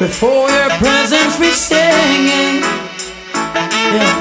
Before your presence we singing. Yeah.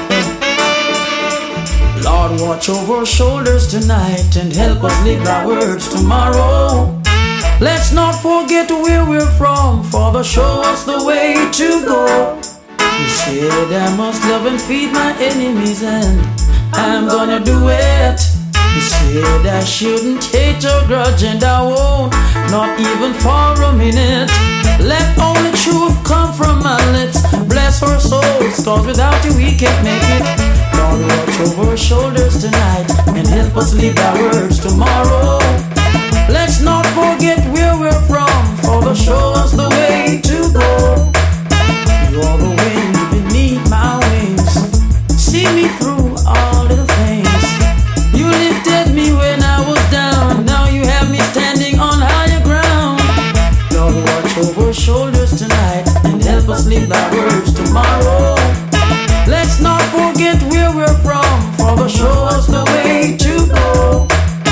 Lord, watch over our shoulders tonight and help us live thy words tomorrow. Let's not forget where we're from, Father, show us the way to go. You said I must love and feed my enemies, and I'm gonna do it. You said I shouldn't hate or grudge, and I won't, not even for a minute. Let only truth come from my lips. Bless our souls, cause without you we can't make it. Lord, watch over our shoulders tonight and help us live our words tomorrow. Let's not forget where we're from, Father, show us the way to go. You're the wind beneath my wings, see me through all little things. You lifted me when I was down, now you have me standing on higher ground. Lord, watch over our shoulders tonight and help us live thy words tomorrow. Let's not forget where we're from, Father, show us the way to go.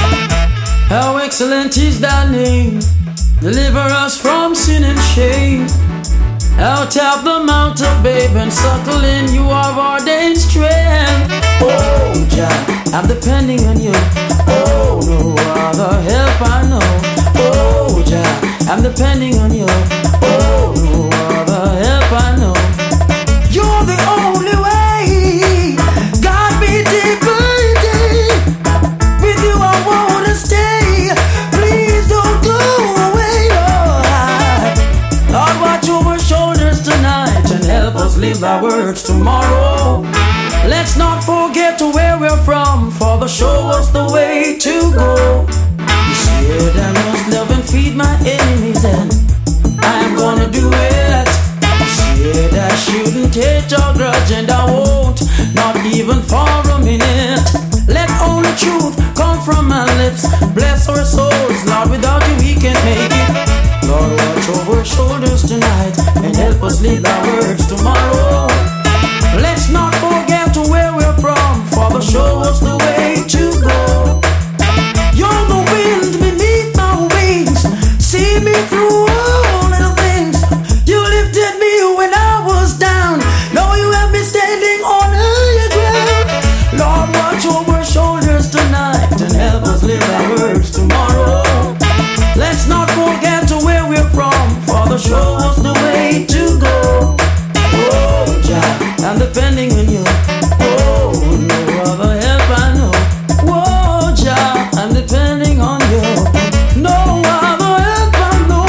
How excellent is thy name, deliver us from sin and shame. Out of the mount of babe and suckle in, you have ordained strength. Oh, Jah, I'm depending on you. Oh, no other help I know. Oh, Jah, I'm depending on you. Oh, no other help I know. You're the only way. God be deep. With you I wanna stay. Please don't go away, Lord. Lord, watch over shoulders tonight and help us live our words tomorrow. Let's not forget where we're from, Father, show us the way to go. You said I must love and feed my enemies, and I'm gonna do it. You said I shouldn't hate or grudge, and I won't, not even for a minute. Let only truth come from my lips. Bless our souls, Lord, without you we can't make it. Lord, watch over our shoulders tonight and help us live our words tomorrow. Let's not forget where we're from, Father, show us the way to go. You're the wind beneath my wings, see me through all little things. You lifted me when I was down, now you have me standing on higher ground. Lord, watch over our shoulders tonight and help us live our words tomorrow. Let's not forget where we're from, Father, show us the way to go. Oh, Jah, I'm depending on you. Oh, no other help I know. Oh, Jah, I'm depending on you. No other help I know.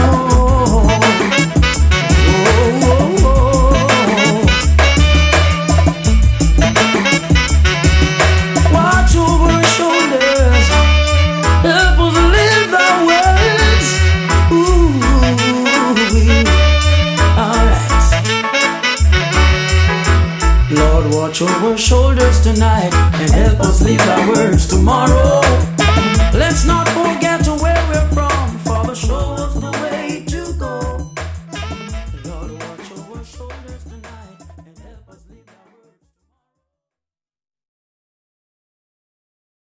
Oh, oh, oh. Watch over our shoulders, help us live the words. Ooh, alright. Lord, watch over our shoulders tonight and help us live our words tomorrow. Let's not forget